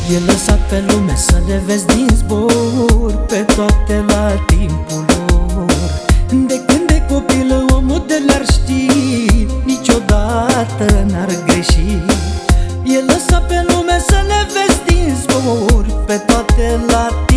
E lăsat pe lume să le vezi din zbor, pe toate la timpul lor. De când e copil omul de le-ar ști, niciodată n-ar greși. E lăsat pe lume să le vezi din zbor, pe toate la